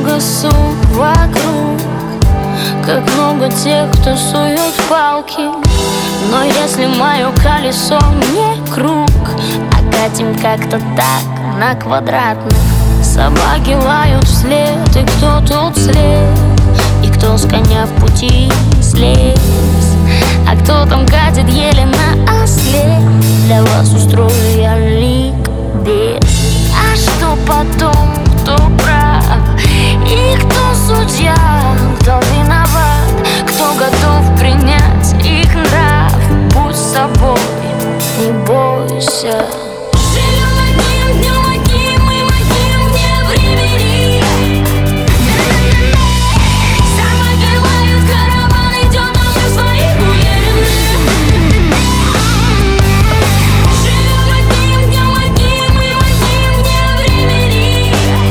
много сук вокруг, как много тех, кто сует палки. Но если мое колесо не круг, а катим как-то так на квадратных. Собаки лают вслед, и кто тут след, и кто с коня в пути слез, а кто там катит еле на осле. Для вас устрою я ликбез. А что потом, кто прав и кто судья, кто виноват, кто готов принять их нрав? Будь собой, не бойся. Живем одним днем, одним и одним вне времени. Собаки лают, караван идет, а мы в своих уверены. Живем одним днем, одним и одним вне времени.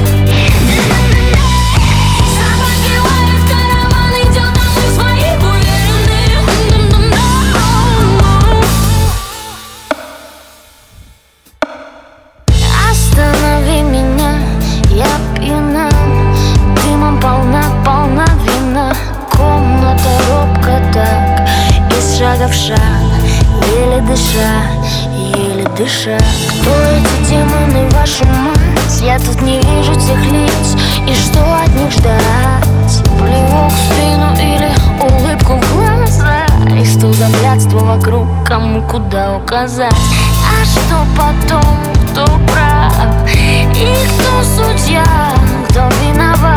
Собаки лают, караван идет, а мы в своих уверены. Останови меня, я пьяна, дымом полна вина. Комната робко так, из шага в шаг, еле дыша. Кто эти демоны, вашу мать? Я тут не вижу тех лиц, и что от них ждать? Плевок в спину или улыбку в глаза? И студа блядства вокруг, кому куда указать? А что потом, кто прав и кто судья, кто виноват?